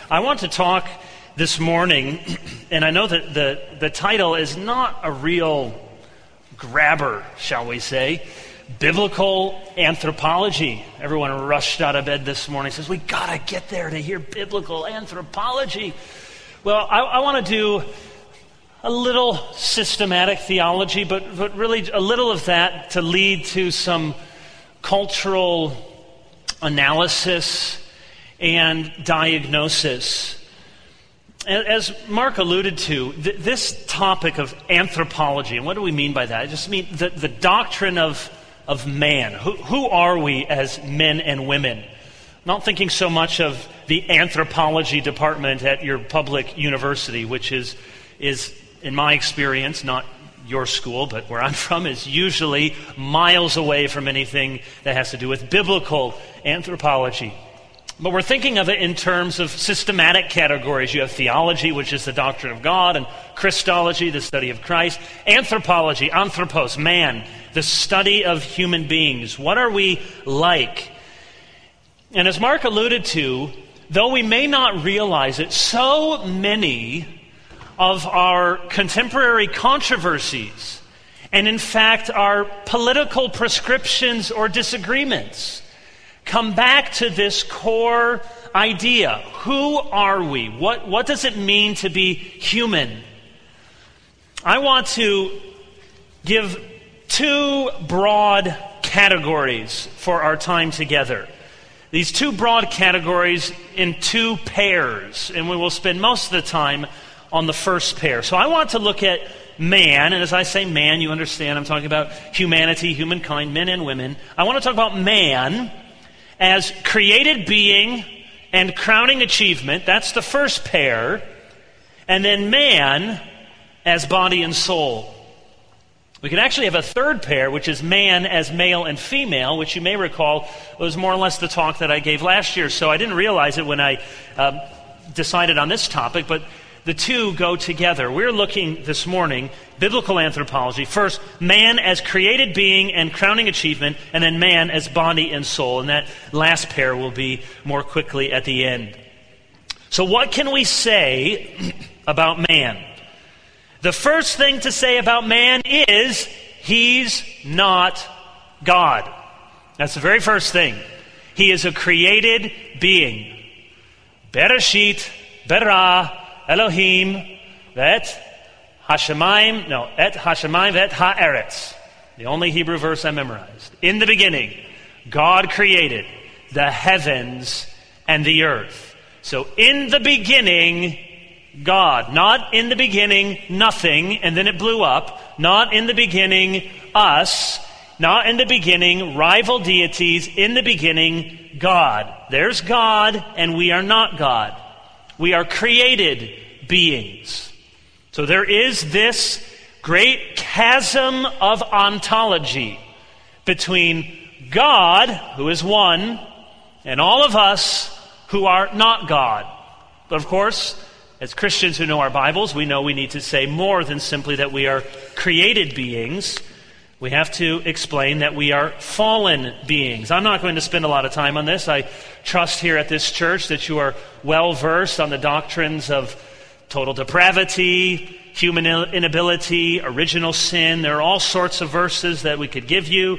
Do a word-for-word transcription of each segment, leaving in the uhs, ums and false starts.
I want to talk this morning, and I know that the, the title is not a real grabber, shall we say, biblical anthropology. Everyone rushed out of bed this morning and says, we got to get there to hear biblical anthropology. Well, I, I want to do a little systematic theology, but, but really a little of that to lead to some cultural analysis and diagnosis. As Mark alluded to, th- this topic of anthropology, and what do we mean by that? I just mean the, the doctrine of, of man. Who, who are we as men and women? Not thinking so much of the anthropology department at your public university, which is, is in my experience, not your school, but where I'm from, is usually miles away from anything that has to do with biblical anthropology. But we're thinking of it in terms of systematic categories. You have theology, which is the doctrine of God, and Christology, the study of Christ. Anthropology, anthropos, man, the study of human beings. What are we like? And as Mark alluded to, though we may not realize it, so many of our contemporary controversies, and in fact our political prescriptions or disagreements, come back to this core idea. Who are we? What, what does it mean to be human? I want to give two broad categories for our time together. These two broad categories in two pairs, and we will spend most of the time on the first pair. So I want to look at man, and as I say man, you understand I'm talking about humanity, humankind, men and women. I want to talk about man as created being and crowning achievement. That's the first pair. And then man as body and soul. We can actually have a third pair, which is man as male and female, which you may recall was more or less the talk that I gave last year. So I didn't realize it when I um, decided on this topic, but the two go together. We're looking this morning, biblical anthropology. First, man as created being and crowning achievement, and then man as body and soul. And that last pair will be more quickly at the end. So what can we say about man? The first thing to say about man is he's not God. That's the very first thing. He is a created being. Bereshit, Berah, Elohim, Vet, Hashemayim, no, Et Hashemayim, Vet Haaretz. The only Hebrew verse I memorized. In the beginning, God created the heavens and the earth. So in the beginning, God. Not in the beginning, nothing, and then it blew up. Not in the beginning, us. Not in the beginning, rival deities. In the beginning, God. There's God, and we are not God. We are created beings. So there is this great chasm of ontology between God, who is one, and all of us who are not God. But of course, as Christians who know our Bibles, we know we need to say more than simply that we are created beings. We have to explain that we are fallen beings. I'm not going to spend a lot of time on this. I trust here at this church that you are well versed on the doctrines of total depravity, human inability, original sin. There are all sorts of verses that we could give you.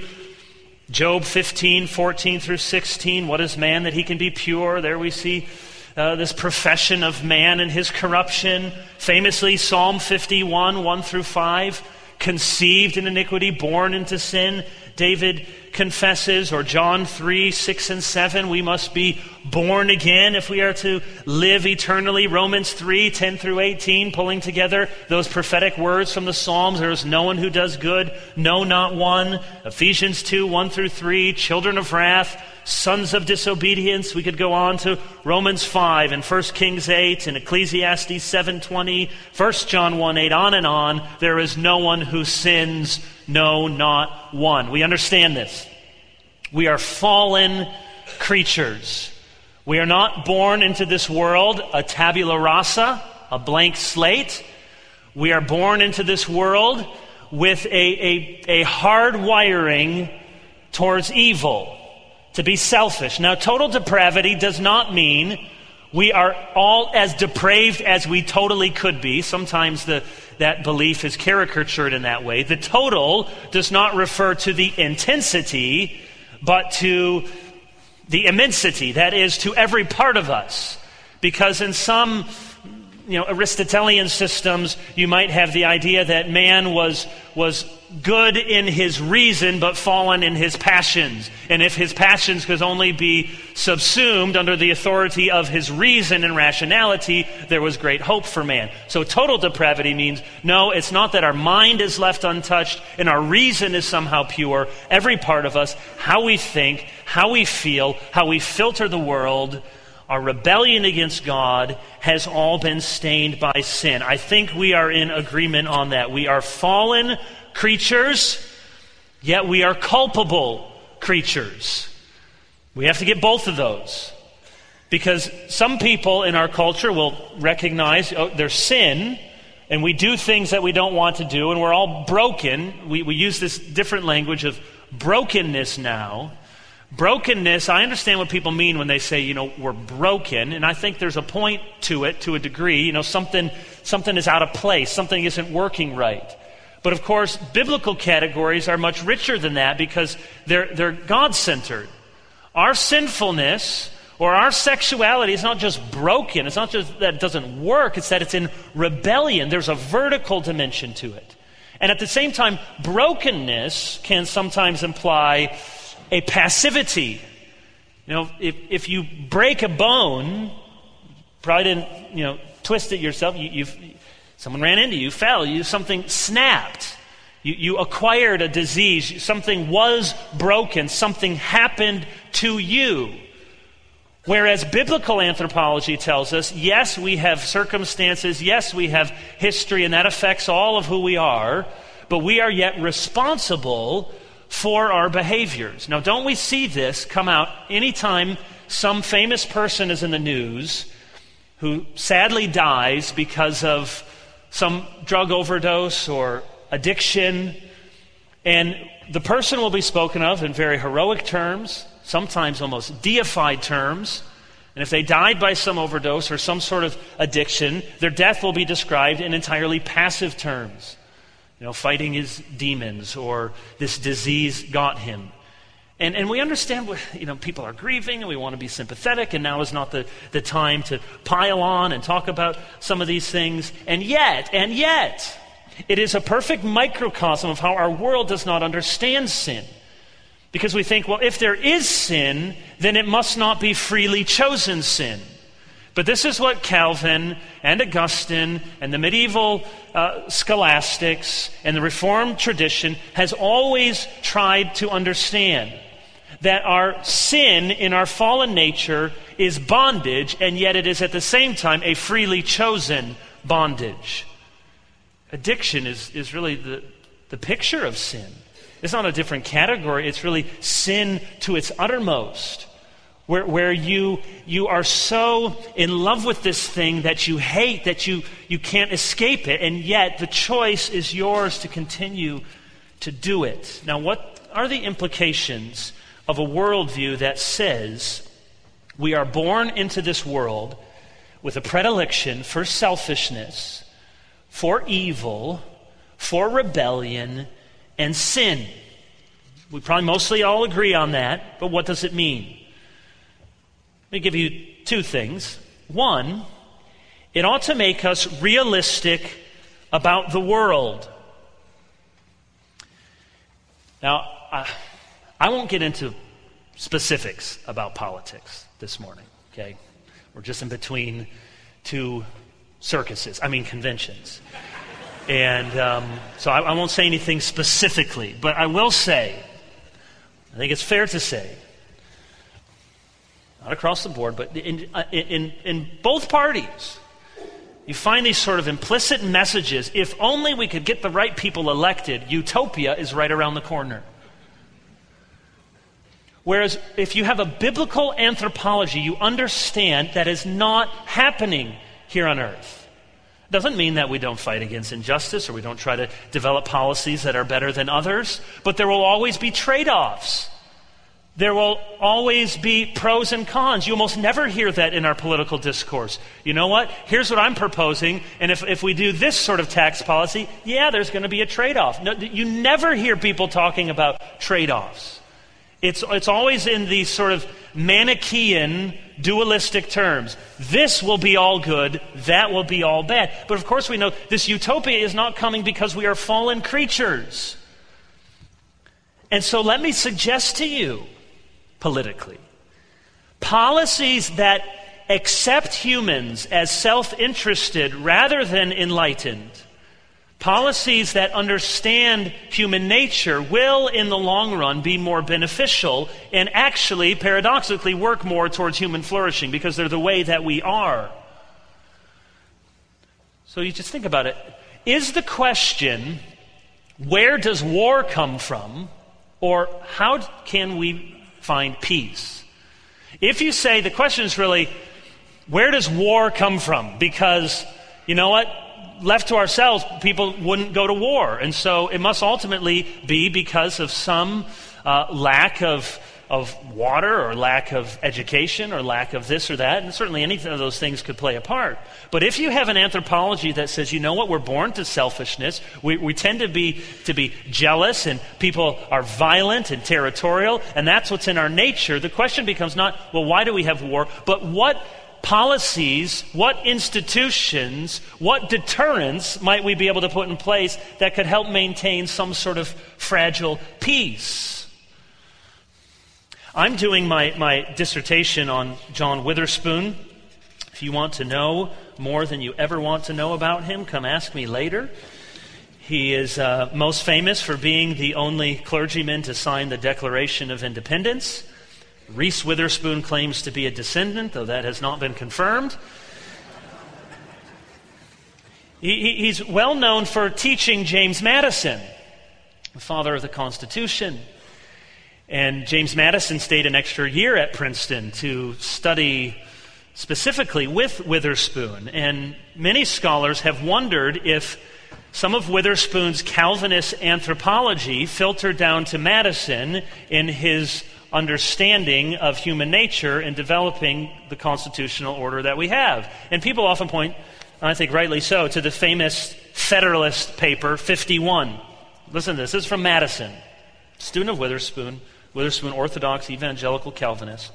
Job fifteen, fourteen through sixteen. What is man that he can be pure? There we see uh, this profession of man and his corruption. Famously, Psalm fifty-one, one through five. Conceived in iniquity, born into sin, David confesses. Or John three, six and seven, we must be born again if we are to live eternally. Romans three, ten through eighteen, pulling together those prophetic words from the Psalms. There is no one who does good, no, not one. Ephesians two, one through three, children of wrath, sons of disobedience. We could go on to Romans five and First Kings eight and Ecclesiastes seven twenty, First John one eight, on and on. There is no one who sins, no, not one. We understand this. We are fallen creatures. We are not born into this world a tabula rasa, a blank slate. We are born into this world with a, a, a hard wiring towards evil, to be selfish. Now, total depravity does not mean We are all as depraved as we totally could be. Sometimes the, that belief is caricatured in that way. The total does not refer to the intensity, but to the immensity. That is, to every part of us. Because in some, you know, Aristotelian systems, you might have the idea that man was was good in his reason, but fallen in his passions. And if his passions could only be subsumed under the authority of his reason and rationality, there was great hope for man. So total depravity means, no, it's not that our mind is left untouched and our reason is somehow pure. Every part of us, how we think, how we feel, how we filter the world, our rebellion against God has all been stained by sin. I think we are in agreement on that. We are fallen creatures, yet we are culpable creatures. We have to get both of those. Because some people in our culture will recognize oh, there's sin, and we do things that we don't want to do, and we're all broken. We, we use this different language of brokenness now. Brokenness, I understand what people mean when they say, you know, we're broken, and I think there's a point to it, to a degree. You know, something something is out of place, something isn't working right. But of course, biblical categories are much richer than that because they're they're God-centered. Our sinfulness or our sexuality is not just broken. It's not just that it doesn't work. It's that it's in rebellion. There's a vertical dimension to it. And at the same time, brokenness can sometimes imply a passivity. You know, if, if you break a bone, probably didn't, you know, twist it yourself. You, you've, someone ran into you, fell, you, something snapped. You, you acquired a disease. Something was broken. Something happened to you. Whereas biblical anthropology tells us, yes, we have circumstances, yes, we have history, and that affects all of who we are, but we are yet responsible for our behaviors. Now, don't we see this come out anytime some famous person is in the news who sadly dies because of some drug overdose or addiction, and the person will be spoken of in very heroic terms, sometimes almost deified terms, and if they died by some overdose or some sort of addiction, their death will be described in entirely passive terms. You know, fighting his demons, or this disease got him. And and we understand, what, you know, people are grieving and we want to be sympathetic, and now is not the, the time to pile on and talk about some of these things. And yet, and yet, it is a perfect microcosm of how our world does not understand sin. Because we think, well, if there is sin, then it must not be freely chosen sin. But this is what Calvin and Augustine and the medieval uh, scholastics and the Reformed tradition has always tried to understand. That our sin in our fallen nature is bondage, and yet it is at the same time a freely chosen bondage. Addiction is, is really the, the picture of sin. It's not a different category. It's really sin to its uttermost. Where, where you you are so in love with this thing that you hate, that you, you can't escape it, and yet the choice is yours to continue to do it. Now, what are the implications of a worldview that says we are born into this world with a predilection for selfishness, for evil, for rebellion, and sin? We probably mostly all agree on that, but what does it mean? Let me give you two things. One, it ought to make us realistic about the world. Now, I, I won't get into specifics about politics this morning, okay? We're just in between two circuses, I mean conventions. And um, so I, I won't say anything specifically, but I will say, I think it's fair to say, not across the board, but in, in, in both parties, you find these sort of implicit messages. If only we could get the right people elected, utopia is right around the corner. Whereas if you have a biblical anthropology, you understand that is not happening here on earth. It doesn't mean that we don't fight against injustice or we don't try to develop policies that are better than others, but there will always be trade-offs. There will always be pros and cons. You almost never hear that in our political discourse. You know what? Here's what I'm proposing, and if, if we do this sort of tax policy, yeah, there's going to be a trade-off. No, you never hear people talking about trade-offs. It's, it's always in these sort of Manichaean, dualistic terms. This will be all good, that will be all bad. But of course we know this utopia is not coming because we are fallen creatures. And so let me suggest to you, politically, policies that accept humans as self-interested rather than enlightened, policies that understand human nature will, in the long run, be more beneficial and actually, paradoxically, work more towards human flourishing because they're the way that we are. So you just think about it. Is the question, where does war come from, or how can we find peace? If you say the question is really, where does war come from? Because, you know what? Left to ourselves, people wouldn't go to war. And so it must ultimately be because of some uh, lack of, of water or lack of education or lack of this or that. And certainly any of those things could play a part. But if you have an anthropology that says, you know what, we're born to selfishness, we, we tend to be, to be jealous, and people are violent and territorial, and that's what's in our nature, the question becomes not, well, why do we have war, but what policies, what institutions, what deterrents might we be able to put in place that could help maintain some sort of fragile peace? I'm doing my, my dissertation on John Witherspoon. If you want to know more than you ever want to know about him, come ask me later. He is uh, most famous for being the only clergyman to sign the Declaration of Independence. Reese Witherspoon claims to be a descendant, though that has not been confirmed. He, he, he's well known for teaching James Madison, the father of the Constitution. And James Madison stayed an extra year at Princeton to study specifically with Witherspoon. And many scholars have wondered if some of Witherspoon's Calvinist anthropology filtered down to Madison in his understanding of human nature in developing the constitutional order that we have. And people often point, I think rightly so, to the famous Federalist paper fifty-one. Listen to this. This is from Madison, student of Witherspoon, Witherspoon Orthodox Evangelical Calvinist.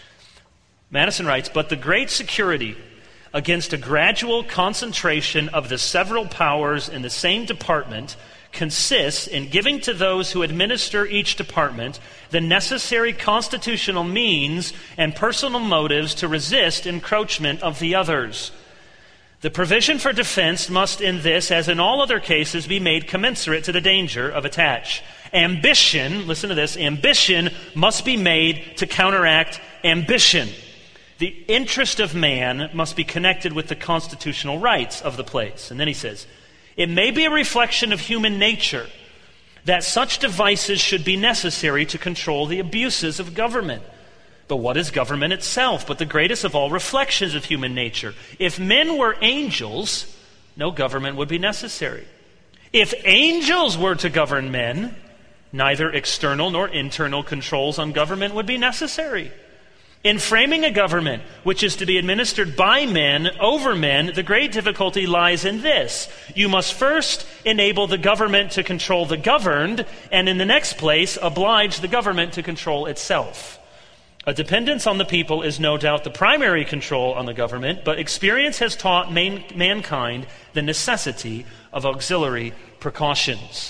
Madison writes, "But the great security against a gradual concentration of the several powers in the same department consists in giving to those who administer each department the necessary constitutional means and personal motives to resist encroachment of the others. The provision for defense must in this, as in all other cases, be made commensurate to the danger of attack. Ambition, listen to this, ambition must be made to counteract ambition. The interest of man must be connected with the constitutional rights of the place." And then he says, "It may be a reflection of human nature that such devices should be necessary to control the abuses of government. But what is government itself but the greatest of all reflections of human nature? If men were angels, no government would be necessary. If angels were to govern men, neither external nor internal controls on government would be necessary. In framing a government which is to be administered by men over men, the great difficulty lies in this. You must first enable the government to control the governed, and in the next place, oblige the government to control itself. A dependence on the people is no doubt the primary control on the government, but experience has taught man- mankind the necessity of auxiliary precautions."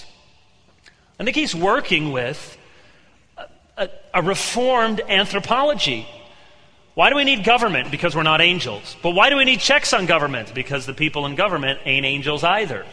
I think he's working with a, a, a reformed anthropology. Why do we need government? Because we're not angels. But why do we need checks on government? Because the people in government ain't angels either.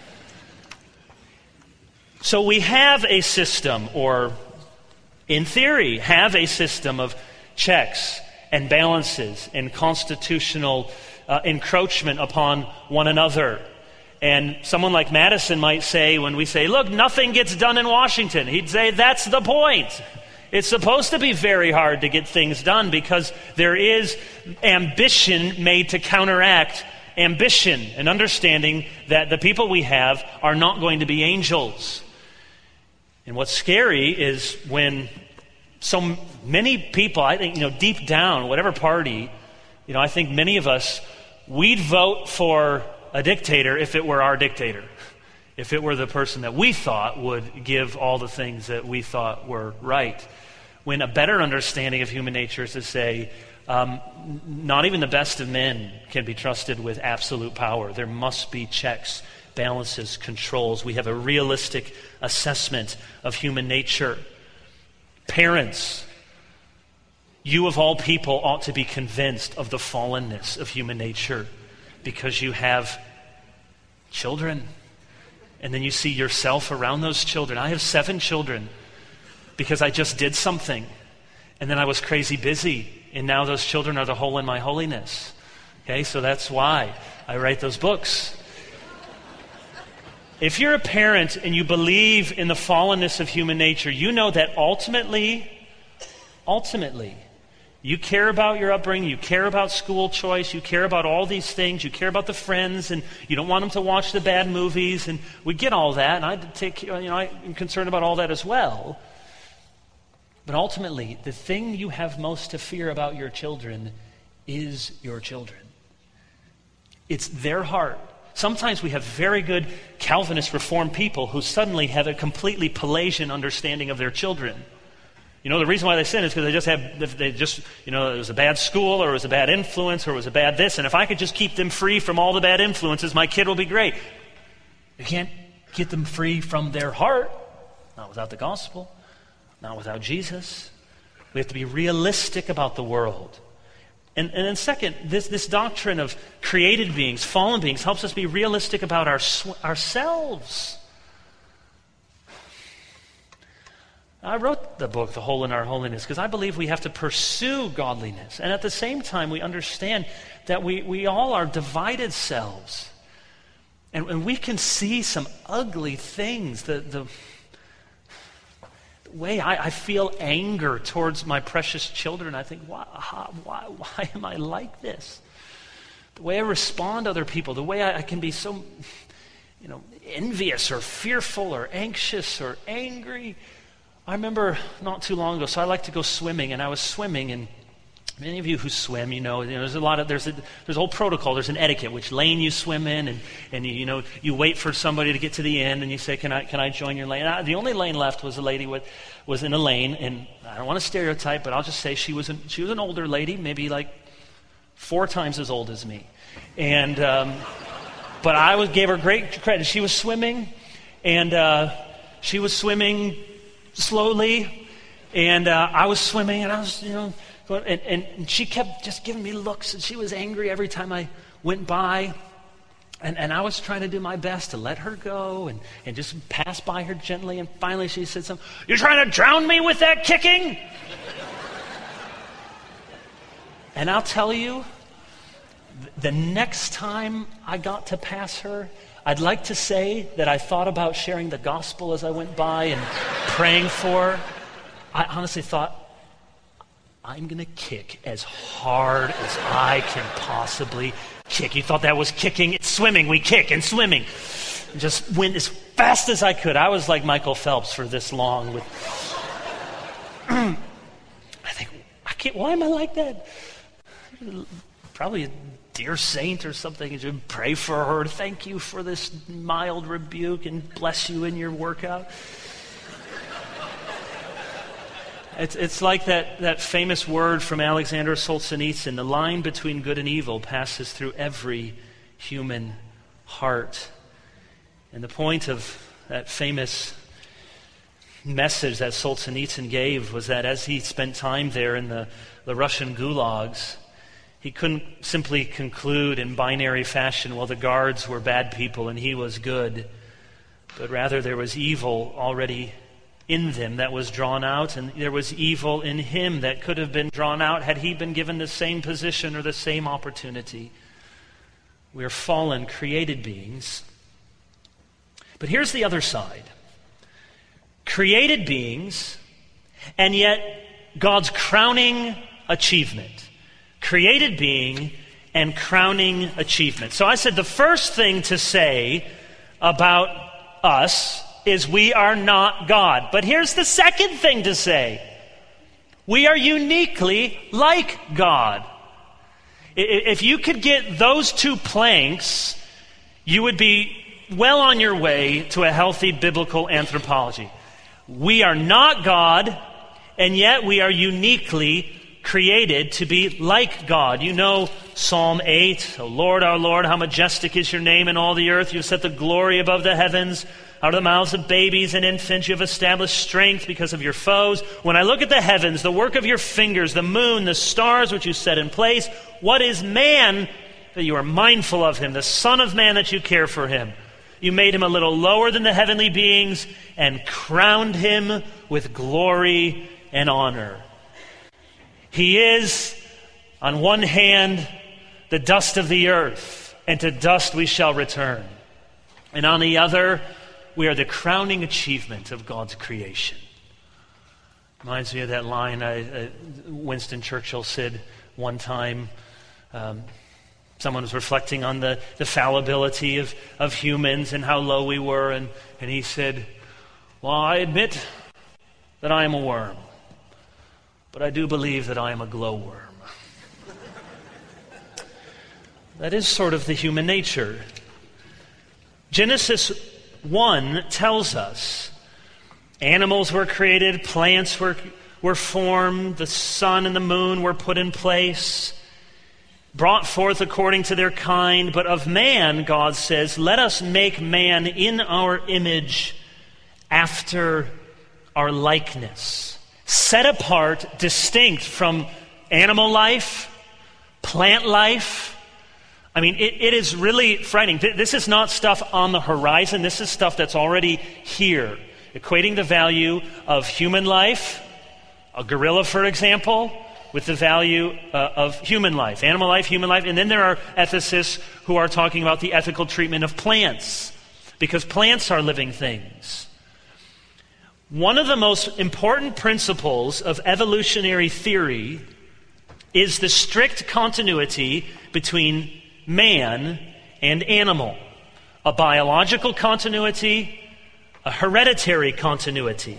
So we have a system, or in theory, have a system of checks and balances and constitutional uh, encroachment upon one another. And someone like Madison might say, when we say, look, nothing gets done in Washington, he'd say, that's the point. It's supposed to be very hard to get things done because there is ambition made to counteract ambition, and understanding that the people we have are not going to be angels. And what's scary is when so many people, I think, you know, deep down, whatever party, you know, I think many of us, we'd vote for a dictator if it were our dictator. If it were the person that we thought would give all the things that we thought were right. When a better understanding of human nature is to say, um, not even the best of men can be trusted with absolute power. There must be checks, balances, controls. We have a realistic assessment of human nature. Parents, you of all people ought to be convinced of the fallenness of human nature because you have children. And then you see yourself around those children. I have seven children because I just did something. And then I was crazy busy. And now those children are the hole in my holiness. Okay, so that's why I write those books. If you're a parent and you believe in the fallenness of human nature, you know that ultimately, ultimately, you care about your upbringing, you care about school choice, you care about all these things, you care about the friends, and you don't want them to watch the bad movies, and we get all that, and I take, you know, I'm concerned about all that as well. But ultimately, the thing you have most to fear about your children is your children. It's their heart. Sometimes we have very good Calvinist Reformed people who suddenly have a completely Pelagian understanding of their children. You know, the reason why they sin is because they just have, they just, you know, it was a bad school, or it was a bad influence, or it was a bad this, and if I could just keep them free from all the bad influences, my kid will be great. You can't get them free from their heart, not without the gospel, not without Jesus. We have to be realistic about the world. And, and then second, this, this doctrine of created beings, fallen beings, helps us be realistic about our, ourselves. I wrote the book, The Hole in Our Holiness, because I believe we have to pursue godliness. And at the same time, we understand that we, we all are divided selves. And, and we can see some ugly things. The, the, the way I, I feel anger towards my precious children, I think, why, why, why am I like this? The way I respond to other people, the way I, I can be so, you know, envious or fearful or anxious or angry. I remember not too long ago, so I like to go swimming, and I was swimming, and many of you who swim, you know, you know there's a lot of, there's a, there's a whole protocol, there's an etiquette, which lane you swim in, and, and you, you know, you wait for somebody to get to the end, and you say, can I can I join your lane? I, the only lane left was a lady with, was in a lane, and I don't want to stereotype, but I'll just say she was an, she was an older lady, maybe like four times as old as me. And, um, but I was, gave her great credit. She was swimming, and uh, she was swimming slowly, and uh, I was swimming, and I was, you know, going, and, and she kept just giving me looks, and she was angry every time I went by, and, and I was trying to do my best to let her go and, and just pass by her gently, and finally she said something, "You're trying to drown me with that kicking?" And I'll tell you, the next time I got to pass her, I'd like to say that I thought about sharing the gospel as I went by and praying for her. I honestly thought, I'm going to kick as hard as I can possibly kick. You thought that was kicking? It's swimming. We kick and swimming. And just went as fast as I could. I was like Michael Phelps for this long. With I think, I can't, why am I like that? Probably a dear saint or something, and you pray for her. Thank you for this mild rebuke, and bless you in your workout. It's, it's like that, that famous word from Alexander Solzhenitsyn, the line between good and evil passes through every human heart. And the point of that famous message that Solzhenitsyn gave was that as he spent time there in the, the Russian gulags, he couldn't simply conclude in binary fashion, well, the guards were bad people and he was good, but rather there was evil already in them that was drawn out, and there was evil in him that could have been drawn out had he been given the same position or the same opportunity. We are fallen, created beings. But here's the other side. Created beings, and yet God's crowning achievement. Created being and crowning achievement. So I said the first thing to say about us is we are not God. But here's the second thing to say. We are uniquely like God. If you could get those two planks, you would be well on your way to a healthy biblical anthropology. We are not God, and yet we are uniquely created to be like God. You know Psalm eight, O Lord, our Lord, how majestic is your name in all the earth. You have set the glory above the heavens. Out of the mouths of babies and infants you have established strength because of your foes. When I look at the heavens, the work of your fingers, the moon, the stars which you set in place, what is man that you are mindful of him, the Son of Man that you care for him? You made him a little lower than the heavenly beings and crowned him with glory and honor. He is, on one hand, the dust of the earth, and to dust we shall return. And on the other, we are the crowning achievement of God's creation. Reminds me of that line I, uh, Winston Churchill said one time. Um, someone was reflecting on the, the fallibility of, of humans and how low we were, and, and he said, well, I admit that I am a worm, but I do believe that I am a glowworm. That is sort of the human nature. Genesis one tells us animals were created, plants were, were formed, the sun and the moon were put in place, brought forth according to their kind. But of man, God says, let us make man in our image after our likeness, set apart, distinct from animal life, plant life. I mean, it, it is really frightening. This is not stuff on the horizon. This is stuff that's already here. Equating the value of human life, a gorilla, for example, with the value uh, of human life, animal life, human life. And then there are ethicists who are talking about the ethical treatment of plants, because plants are living things. One of the most important principles of evolutionary theory is the strict continuity between man and animal. A biological continuity, a hereditary continuity.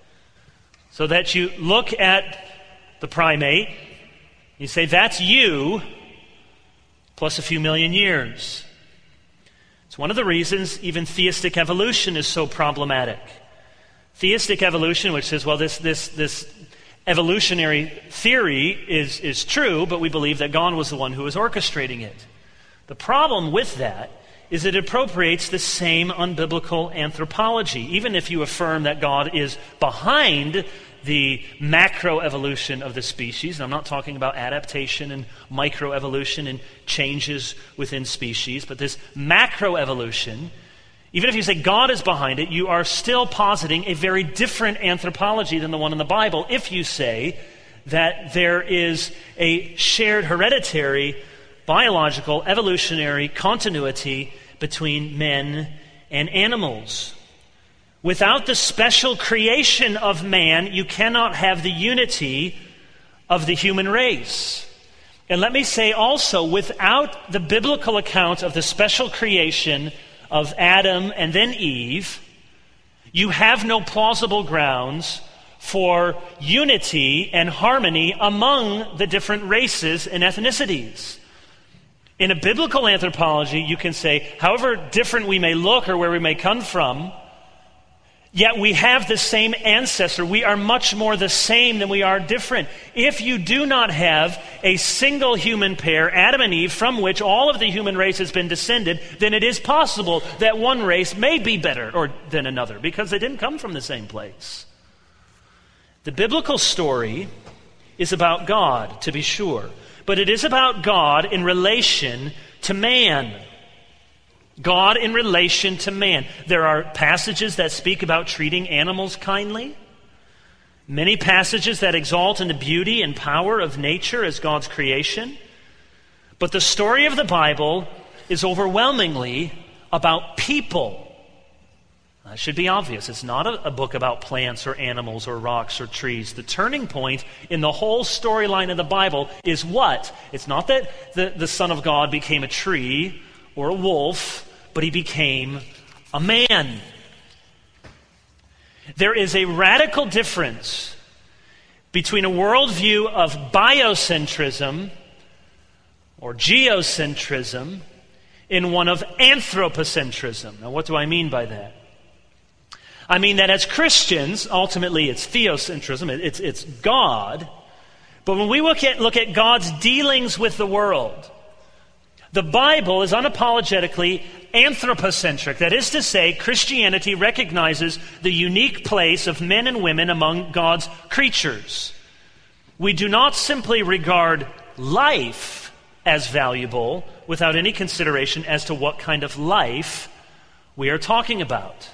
So that you look at the primate, you say, that's you, plus a few million years. It's one of the reasons even theistic evolution is so problematic. Theistic evolution, which says, well, this this this evolutionary theory is, is true, but we believe that God was the one who was orchestrating it. The problem with that is it appropriates the same unbiblical anthropology. Even if you affirm that God is behind the macroevolution of the species, and I'm not talking about adaptation and microevolution and changes within species, but this macroevolution, even if you say God is behind it, you are still positing a very different anthropology than the one in the Bible if you say that there is a shared hereditary biological, evolutionary continuity between men and animals. Without the special creation of man, you cannot have the unity of the human race. And let me say also, without the biblical account of the special creation of Adam and then Eve, you have no plausible grounds for unity and harmony among the different races and ethnicities. In a biblical anthropology, you can say, however different we may look or where we may come from, yet we have the same ancestor. We are much more the same than we are different. If you do not have a single human pair, Adam and Eve, from which all of the human race has been descended, then it is possible that one race may be better or than another because they didn't come from the same place. The biblical story is about God, to be sure. But it is about God in relation to man. God in relation to man. There are passages that speak about treating animals kindly. Many passages that exalt in the beauty and power of nature as God's creation. But the story of the Bible is overwhelmingly about people. That should be obvious. It's not a, a book about plants or animals or rocks or trees. The turning point in the whole storyline of the Bible is what? It's not that the, the Son of God became a tree or a wolf, but he became a man. There is a radical difference between a worldview of biocentrism or geocentrism in one of anthropocentrism. Now, what do I mean by that? I mean that as Christians, ultimately it's theocentrism, it's, it's God. But when we look at, look at God's dealings with the world, the Bible is unapologetically anthropocentric. That is to say, Christianity recognizes the unique place of men and women among God's creatures. We do not simply regard life as valuable without any consideration as to what kind of life we are talking about.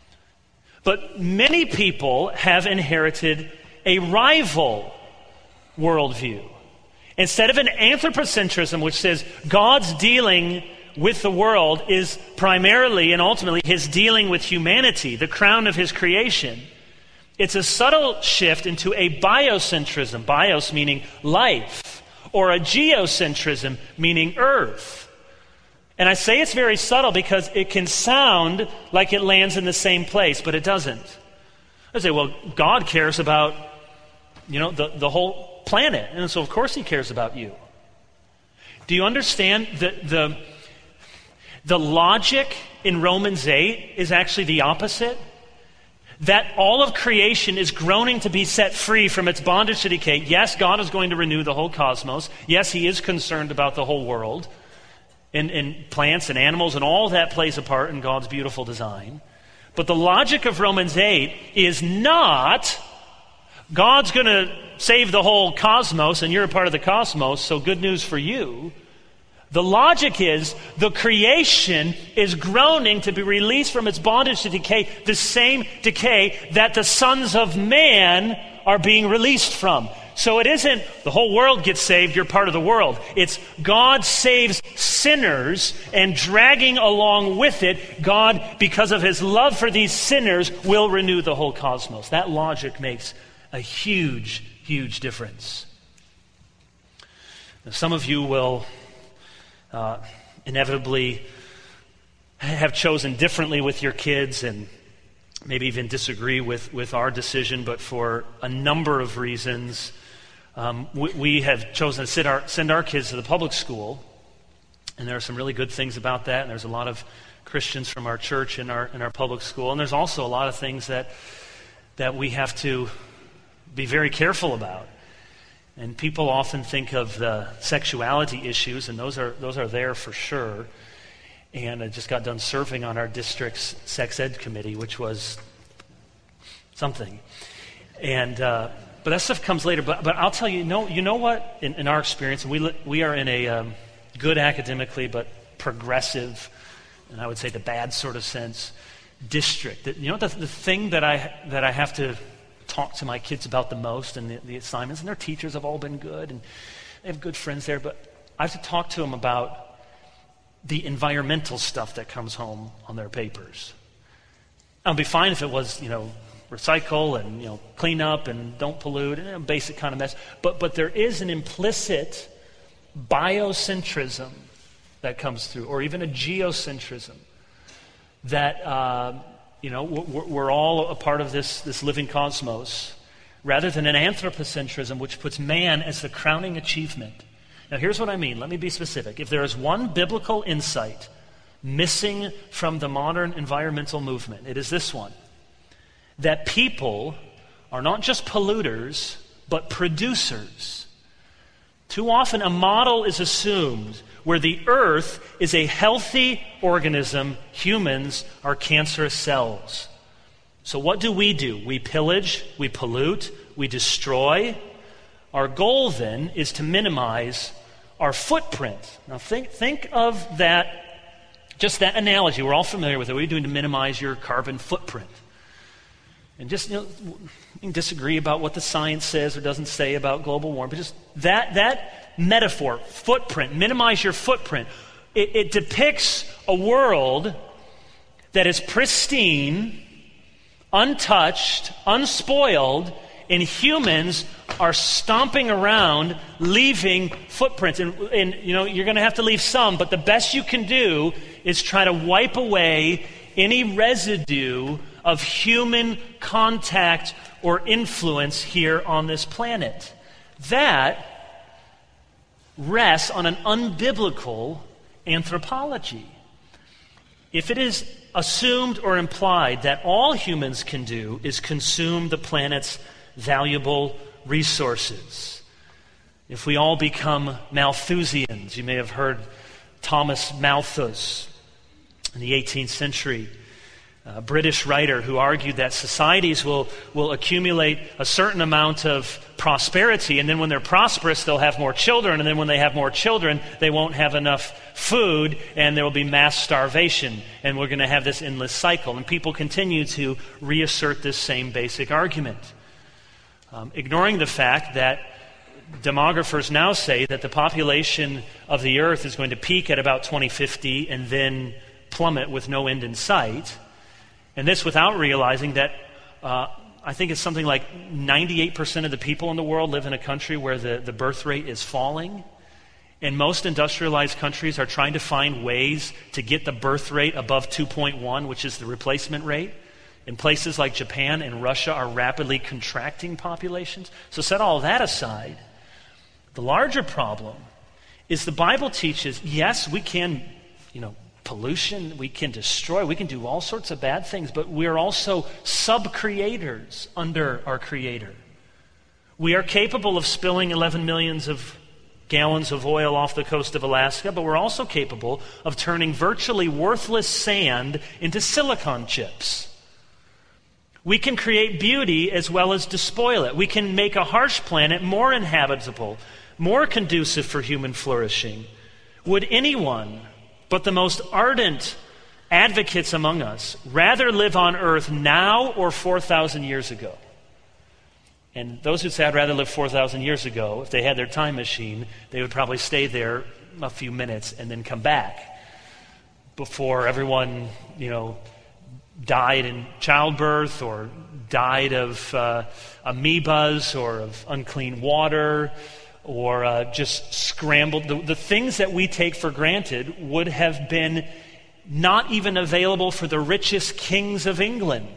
But many people have inherited a rival worldview. Instead of an anthropocentrism, which says God's dealing with the world is primarily and ultimately his dealing with humanity, the crown of his creation, it's a subtle shift into a biocentrism, bios meaning life, or a geocentrism meaning earth. And I say it's very subtle because it can sound like it lands in the same place, but it doesn't. I say, well, God cares about, you know, the, the whole planet. And so of course he cares about you. Do you understand that the, the logic in Romans eight is actually the opposite? That all of creation is groaning to be set free from its bondage to decay. Yes, God is going to renew the whole cosmos. Yes, he is concerned about the whole world. And, and plants and animals and all that plays a part in God's beautiful design. But the logic of Romans eight is not God's going to save the whole cosmos and you're a part of the cosmos, so good news for you. The logic is the creation is groaning to be released from its bondage to decay, the same decay that the sons of man are being released from. So it isn't the whole world gets saved, you're part of the world. It's God saves sinners, and dragging along with it, God, because of his love for these sinners, will renew the whole cosmos. That logic makes a huge, huge difference. Now, some of you will uh, inevitably have chosen differently with your kids and maybe even disagree with, with our decision, but for a number of reasons, um, we, we have chosen to send our, send our kids to the public school. And there are some really good things about that, and there's a lot of Christians from our church in our in our public school. And there's also a lot of things that that we have to be very careful about. And people often think of the sexuality issues, and those are those are there for sure. And I just got done serving on our district's sex ed committee, which was something. And uh, but that stuff comes later. But but I'll tell you, you know, you know what? In, in our experience, we li- we are in a um, good academically, but progressive, and I would say the bad sort of sense, district. That, you know, the, the thing that I that I have to talk to my kids about the most, and the, the assignments, and their teachers have all been good, and they have good friends there, but I have to talk to them about the environmental stuff that comes home on their papers. I'll be fine if it was, you know, recycle and, you know, clean up and don't pollute, and a basic kind of mess. But but there is an implicit biocentrism that comes through, or even a geocentrism that, uh, you know, we're, we're all a part of this, this living cosmos, rather than an anthropocentrism which puts man as the crowning achievement. Now, here's what I mean. Let me be specific. If there is one biblical insight missing from the modern environmental movement, it is this one: that people are not just polluters, but producers. Too often a model is assumed where the earth is a healthy organism, humans are cancerous cells. So what do we do? We pillage, we pollute, we destroy. Our goal then is to minimize our footprint. Now think, think of that, just that analogy. We're all familiar with it. What are you doing to minimize your carbon footprint? And just, you know, you can disagree about what the science says or doesn't say about global warming, but just that that metaphor, footprint, minimize your footprint. It, it depicts a world that is pristine, untouched, unspoiled, and humans are stomping around, leaving footprints. And, and you know, you're going to have to leave some, but the best you can do is try to wipe away any residue of human contact or influence here on this planet. That rests on an unbiblical anthropology. If it is assumed or implied that all humans can do is consume the planet's valuable resources, if we all become Malthusians, you may have heard Thomas Malthus in the eighteenth century, a British writer who argued that societies will, will accumulate a certain amount of prosperity, and then when they're prosperous, they'll have more children, and then when they have more children, they won't have enough food, and there will be mass starvation, and we're going to have this endless cycle. And people continue to reassert this same basic argument, um, ignoring the fact that demographers now say that the population of the earth is going to peak at about twenty fifty and then plummet with no end in sight. And this without realizing that uh, I think it's something like ninety-eight percent of the people in the world live in a country where the, the birth rate is falling. And most industrialized countries are trying to find ways to get the birth rate above two point one, which is the replacement rate. And places like Japan and Russia are rapidly contracting populations. So set all that aside. The larger problem is the Bible teaches, yes, we can, you know, pollution, we can destroy, we can do all sorts of bad things, but we are also sub-creators under our Creator. We are capable of spilling eleven millions of gallons of oil off the coast of Alaska, but we're also capable of turning virtually worthless sand into silicon chips. We can create beauty as well as despoil it. We can make a harsh planet more inhabitable, more conducive for human flourishing. Would anyone but the most ardent advocates among us rather live on earth now or four thousand years ago? And those who say, I'd rather live four thousand years ago, if they had their time machine, they would probably stay there a few minutes and then come back before everyone, you know, died in childbirth or died of uh, amoebas or of unclean water or uh, just scrambled. The, the things that we take for granted would have been not even available for the richest kings of England.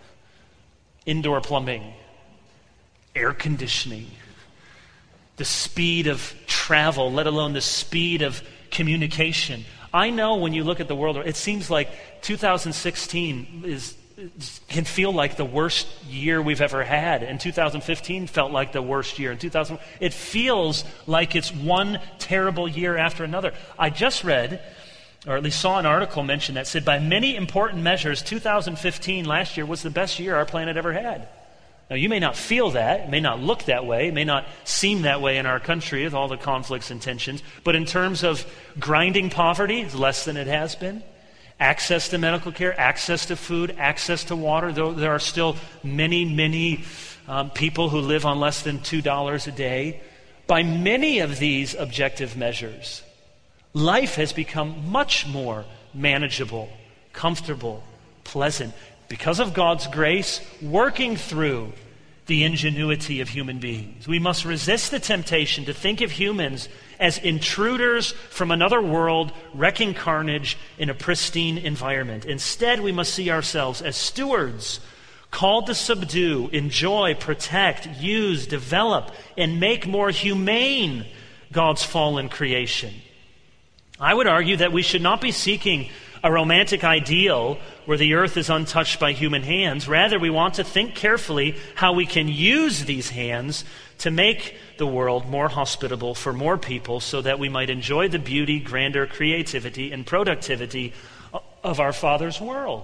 Indoor plumbing, air conditioning, the speed of travel, let alone the speed of communication. I know when you look at the world, it seems like two thousand sixteen is can feel like the worst year we've ever had. And two thousand fifteen felt like the worst year. In two thousand, it feels like it's one terrible year after another. I just read, or at least saw an article mention that said by many important measures, two thousand fifteen, last year, was the best year our planet ever had. Now, you may not feel that, it may not look that way, it may not seem that way in our country with all the conflicts and tensions, but in terms of grinding poverty, it's less than it has been. Access to medical care, access to food, access to water, though there are still many, many um, people who live on less than two dollars a day. By many of these objective measures, life has become much more manageable, comfortable, pleasant, because of God's grace working through the ingenuity of human beings. We must resist the temptation to think of humans as intruders from another world, wrecking carnage in a pristine environment. Instead, we must see ourselves as stewards, called to subdue, enjoy, protect, use, develop, and make more humane God's fallen creation. I would argue that we should not be seeking a romantic ideal where the earth is untouched by human hands. Rather, we want to think carefully how we can use these hands to make the world more hospitable for more people so that we might enjoy the beauty, grandeur, creativity, and productivity of our Father's world.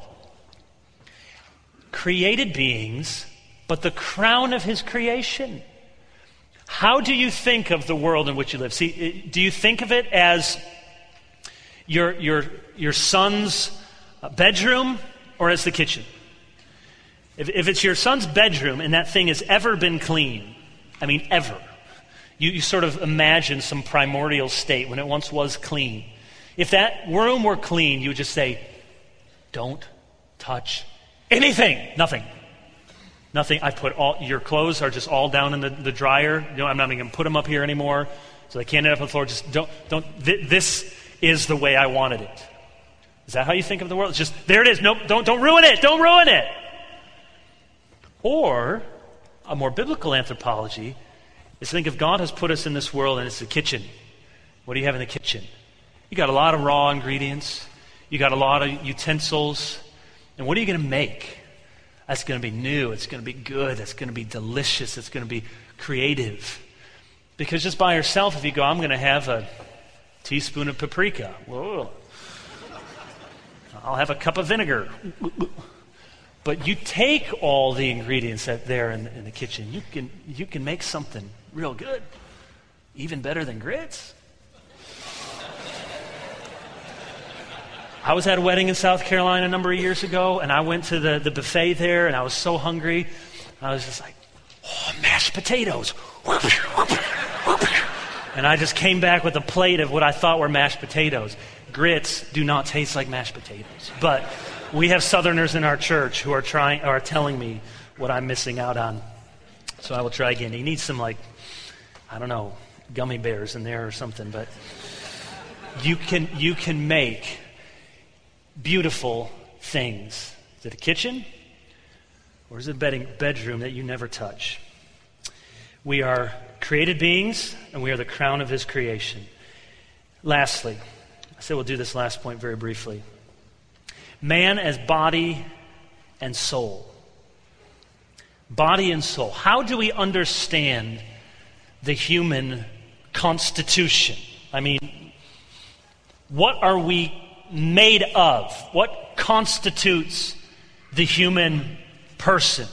Created beings, but the crown of His creation. How do you think of the world in which you live? See, do you think of it as your your your son's bedroom or as the kitchen? If, if it's your son's bedroom and that thing has ever been clean, I mean ever, you, you sort of imagine some primordial state when it once was clean. If that room were clean, you would just say, don't touch anything. Nothing. Nothing. I put all, your clothes are just all down in the, the dryer. You know, I'm not even going to put them up here anymore, so they can't end up on the floor. Just don't, don't, th- this is the way I wanted it. Is that how you think of the world? It's just, there it is. Nope, don't, don't ruin it. Don't ruin it. Or a more biblical anthropology is think if God has put us in this world and it's the kitchen, what do you have in the kitchen? You got a lot of raw ingredients. You got a lot of utensils. And what are you going to make? That's going to be new. It's going to be good. It's going to be delicious. It's going to be creative. Because just by yourself, if you go, I'm going to have a teaspoon of paprika. Whoa. I'll have a cup of vinegar. But you take all the ingredients that there in, in the kitchen. You can you can make something real good, even better than grits. I was at a wedding in South Carolina a number of years ago, and I went to the, the buffet there, and I was so hungry. I was just like, oh, mashed potatoes. And I just came back with a plate of what I thought were mashed potatoes. Grits do not taste like mashed potatoes. But we have Southerners in our church who are trying, are telling me what I'm missing out on. So I will try again. He needs some, like, I don't know, gummy bears in there or something. But you can you can make beautiful things. Is it a kitchen? Or is it a bedding, bedroom that you never touch? We are created beings, and we are the crown of his creation. Lastly, I said we'll do this last point very briefly. Man as body and soul. Body and soul. How do we understand the human constitution? I mean, what are we made of? What constitutes the human person?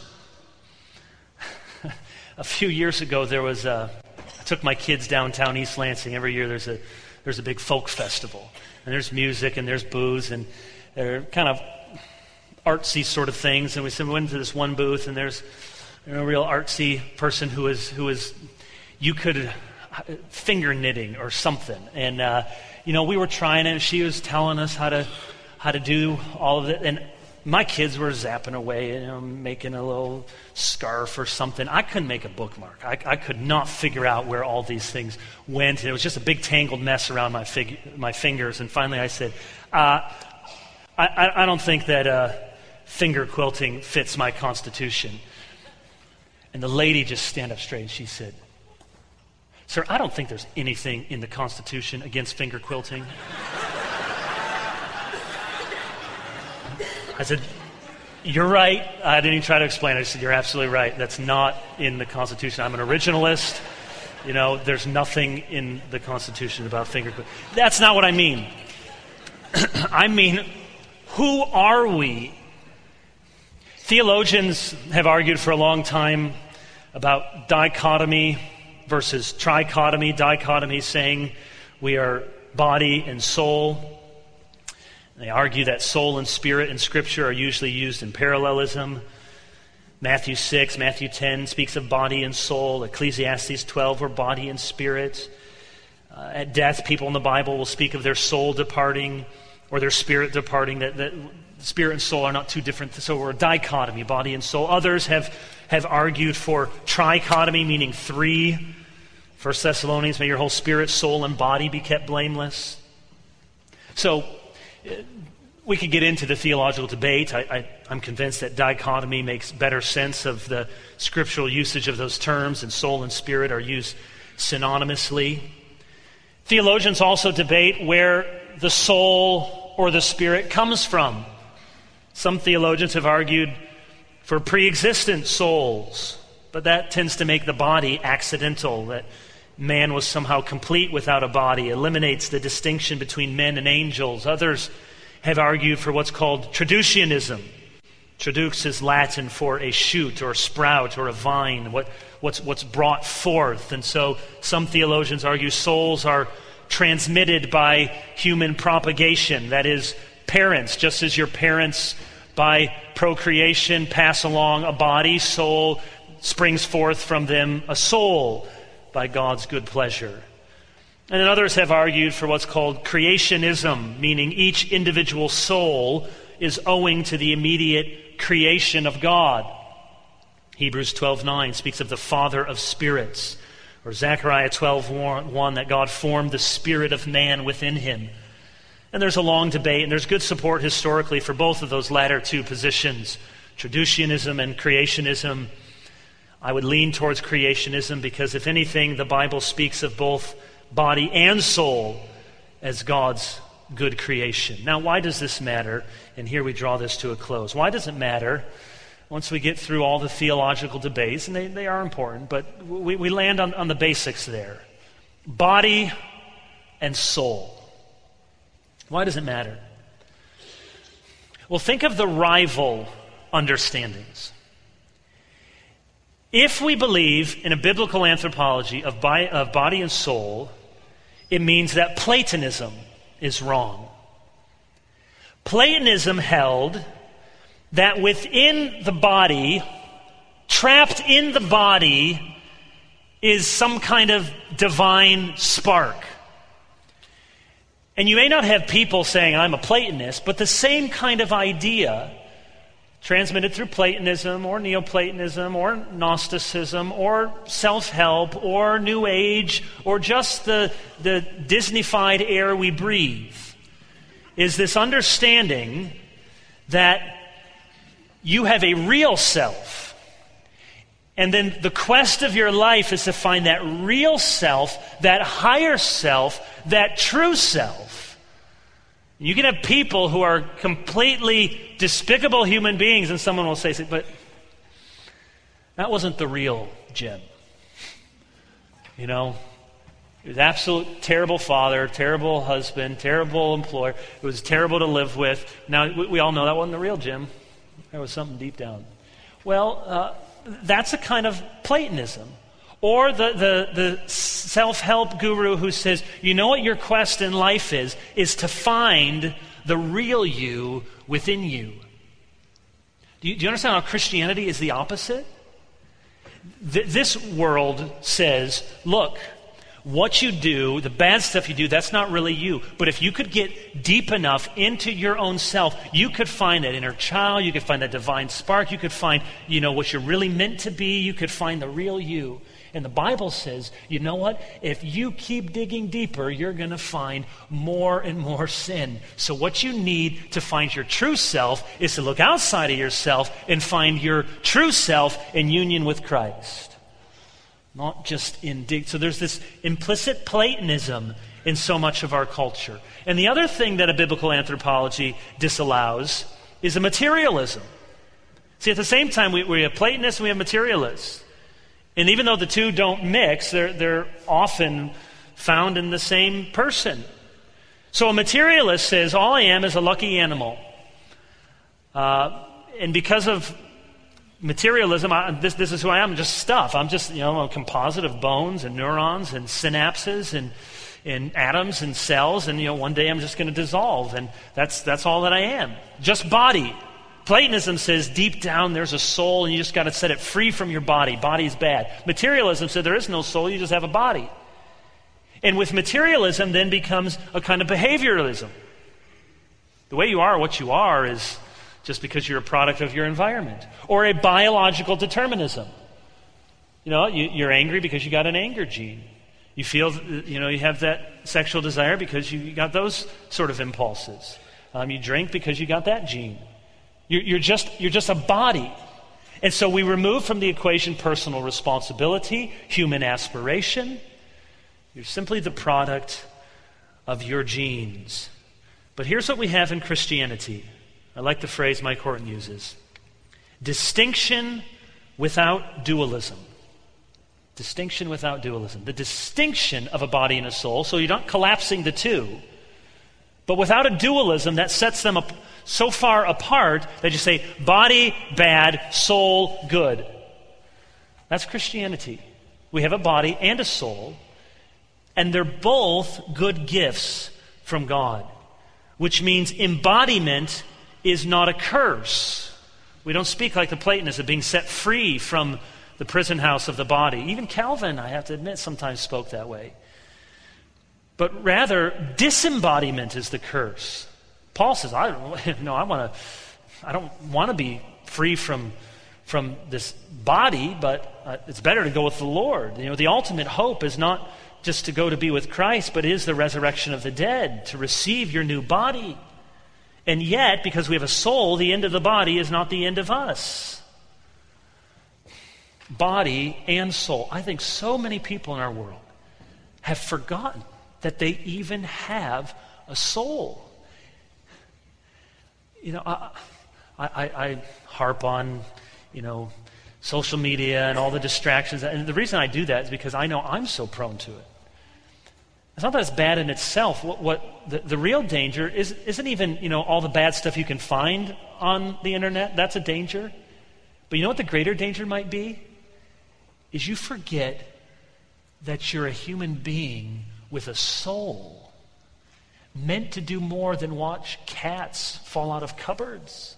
A few years ago, there was a, I took my kids downtown East Lansing. Every year there's a there's a big folk festival. And there's music and there's booze and they're kind of artsy sort of things. And we said we went into this one booth and there's you know, a real artsy person who is, who is you could, finger knitting or something. And, uh, you know, we were trying it and she was telling us how to how to do all of it. And my kids were zapping away, you know, making a little scarf or something. I couldn't make a bookmark. I, I could not figure out where all these things went. And it was just a big tangled mess around my fig- my fingers. And finally I said, uh, I, I don't think that uh, finger quilting fits my constitution. And the lady just stand up straight and she said, sir, I don't think there's anything in the Constitution against finger quilting. I said, you're right. I didn't even try to explain it. I said, you're absolutely right. That's not in the Constitution. I'm an originalist. You know, there's nothing in the Constitution about finger quilting. That's not what I mean. I mean, who are we? Theologians have argued for a long time about dichotomy versus trichotomy. Dichotomy saying we are body and soul. They argue that soul and spirit in Scripture are usually used in parallelism. Matthew six, Matthew ten speaks of body and soul. Ecclesiastes twelve were body and spirit. Uh, at death, people in the Bible will speak of their soul departing or their spirit departing. That, that spirit and soul are not two different. So we're a dichotomy, body and soul. Others have, have argued for trichotomy, meaning three. First Thessalonians, may your whole spirit, soul, and body be kept blameless. So we could get into the theological debate. I, I, I'm convinced that dichotomy makes better sense of the scriptural usage of those terms, and soul and spirit are used synonymously. Theologians also debate where the soul or the spirit comes from. Some theologians have argued for pre-existent souls, but that tends to make the body accidental, that man was somehow complete without a body, eliminates the distinction between men and angels. Others have argued for what's called traducianism. Tradux is Latin for a shoot or a sprout or a vine, what, what's, what's brought forth. And so some theologians argue souls are transmitted by human propagation. That is, parents, just as your parents by procreation pass along a body, soul springs forth from them a soul by God's good pleasure. And then others have argued for what's called creationism, meaning each individual soul is owing to the immediate creation of God. Hebrews twelve nine speaks of the Father of spirits, or Zechariah twelve one that God formed the spirit of man within him. And there's a long debate, and there's good support historically for both of those latter two positions. Traducianism and creationism. I would lean towards creationism because, if anything, the Bible speaks of both body and soul as God's good creation. Now, why does this matter? And here we draw this to a close. Why does it matter? Once we get through all the theological debates, and they, they are important, but we, we land on, on the basics there. Body and soul. Why does it matter? Well, think of the rival understandings. If we believe in a biblical anthropology of, bi- of body and soul, it means that Platonism is wrong. Platonism held that within the body, trapped in the body, is some kind of divine spark. And you may not have people saying, I'm a Platonist, but the same kind of idea transmitted through Platonism or Neoplatonism or Gnosticism or self-help or New Age or just the, the Disney-fied air we breathe is this understanding that you have a real self. And then the quest of your life is to find that real self, that higher self, that true self. You can have people who are completely despicable human beings, and someone will say, but that wasn't the real Jim. You know, he was an absolute terrible father, terrible husband, terrible employer. It was terrible to live with. Now, we, we all know that wasn't the real Jim. There was something deep down. Well, uh, that's a kind of Platonism. Or the, the, the self-help guru who says, you know what your quest in life is? Is to find the real you within you. Do you, do you understand how Christianity is the opposite? Th- this world says, look, what you do, the bad stuff you do, that's not really you. But if you could get deep enough into your own self, you could find that inner child, you could find that divine spark, you could find, you know, what you're really meant to be, you could find the real you. And the Bible says, you know what? If you keep digging deeper, you're going to find more and more sin. So what you need to find your true self is to look outside of yourself and find your true self in union with Christ. Not just in dig. So there's this implicit Platonism in so much of our culture. And the other thing that a biblical anthropology disallows is a materialism. See, at the same time, we, we have Platonists and we have materialists. And even though the two don't mix, they're, they're often found in the same person. So a materialist says, all I am is a lucky animal. Uh, and because of materialism, I, this, this is who I am, just stuff. I'm just, you know, a composite of bones and neurons and synapses and, and atoms and cells. And, you know, one day I'm just going to dissolve. And that's, that's all that I am. Just body. Platonism says deep down there's a soul and you just got to set it free from your body. Body's bad. Materialism said there is no soul, you just have a body. And with materialism then becomes a kind of behavioralism. The way you are what you are is just because you're a product of your environment. Or a biological determinism. You know, you, you're angry because you got an anger gene. You feel, you know, you have that sexual desire because you got those sort of impulses. Um, you drink because you got that gene. You're, you're just you're just a body. And so we remove from the equation personal responsibility, human aspiration. You're simply the product of your genes. But here's what we have in Christianity. I like the phrase Mike Horton uses. Distinction without dualism. Distinction without dualism. The distinction of a body and a soul, so you're not collapsing the two, but without a dualism that sets them up so far apart that you say, body bad, soul good. That's Christianity. We have a body and a soul, and they're both good gifts from God, which means embodiment is not a curse. We don't speak like the Platonists of being set free from the prison house of the body. Even Calvin, I have to admit, sometimes spoke that way. But rather, disembodiment is the curse. Paul says, I don't no, I want to I don't want to be free from from this body, but uh, it's better to go with the Lord. You know, the ultimate hope is not just to go to be with Christ, but is the resurrection of the dead, to receive your new body. And yet, because we have a soul, the end of the body is not the end of us. Body and soul. I think so many people in our world have forgotten that they even have a soul. You know, I, I, I harp on, you know, social media and all the distractions. And the reason I do that is because I know I'm so prone to it. It's not that it's bad in itself. What, what the, the real danger is, isn't even, you know, all the bad stuff you can find on the internet. That's a danger. But you know what the greater danger might be? Is you forget that you're a human being with a soul, meant to do more than watch cats fall out of cupboards.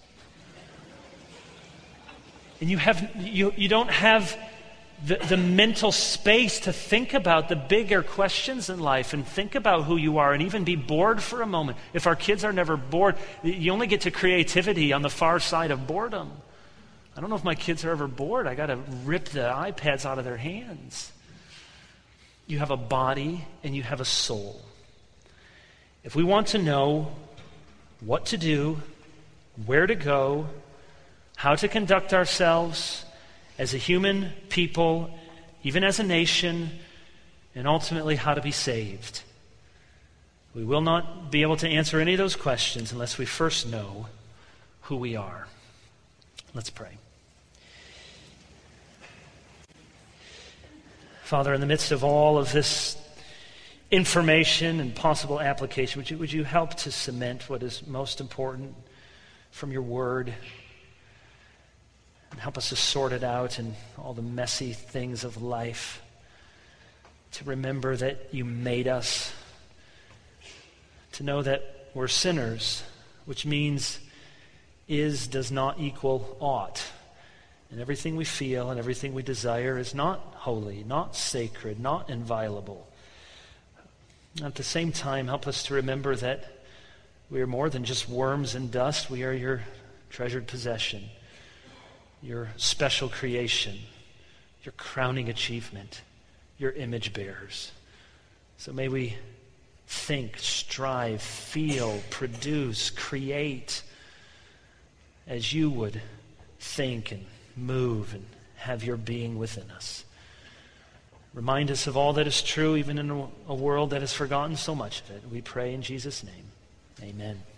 And you have you, you don't have the, the mental space to think about the bigger questions in life and think about who you are and even be bored for a moment. If our kids are never bored, you only get to creativity on the far side of boredom. I don't know if my kids are ever bored. I got to rip the iPads out of their hands. You have a body and you have a soul. If we want to know what to do, where to go, how to conduct ourselves as a human people, even as a nation, and ultimately how to be saved, we will not be able to answer any of those questions unless we first know who we are. Let's pray. Father, in the midst of all of this information and possible application, would you, would you help to cement what is most important from your word and help us to sort it out in all the messy things of life, to remember that you made us, to know that we're sinners, which means is does not equal ought. And everything we feel and everything we desire is not holy, not sacred, not inviolable. At the same time, help us to remember that we are more than just worms and dust. We are your treasured possession, your special creation, your crowning achievement, your image bearers. So may we think, strive, feel, produce, create as you would think and move and have your being within us. Remind us of all that is true, even in a, a world that has forgotten so much of it. We pray in Jesus' name. Amen.